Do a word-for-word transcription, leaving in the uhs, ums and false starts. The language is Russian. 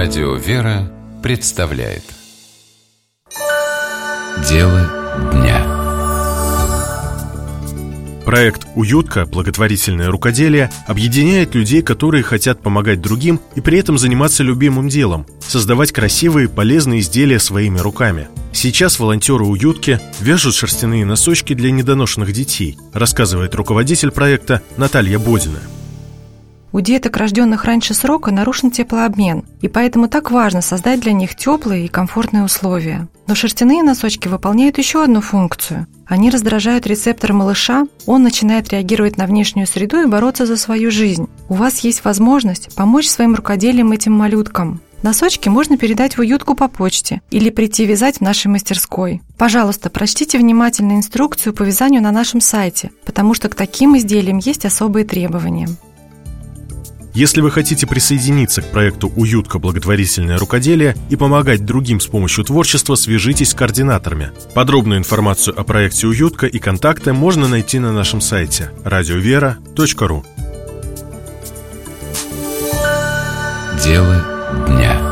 Радио «Вера» представляет Дело дня. Проект «Уютка. Благотворительное рукоделие» объединяет людей, которые хотят помогать другим и при этом заниматься любимым делом – создавать красивые, полезные изделия своими руками. Сейчас волонтеры «Уютки» вяжут шерстяные носочки для недоношенных детей, рассказывает руководитель проекта Наталья Бодина. У деток, рожденных раньше срока, нарушен теплообмен, и поэтому так важно создать для них теплые и комфортные условия. Но шерстяные носочки выполняют еще одну функцию. Они раздражают рецептор малыша, он начинает реагировать на внешнюю среду и бороться за свою жизнь. У вас есть возможность помочь своим рукоделием этим малюткам. Носочки можно передать в «Уютку» по почте или прийти вязать в нашей мастерской. Пожалуйста, прочтите внимательно инструкцию по вязанию на нашем сайте, потому что к таким изделиям есть особые требования. Если вы хотите присоединиться к проекту «Уютка. Благотворительное рукоделие» и помогать другим с помощью творчества, свяжитесь с координаторами. Подробную информацию о проекте «Уютка» и контакты можно найти на нашем сайте радио вера точка ру. Дело дня.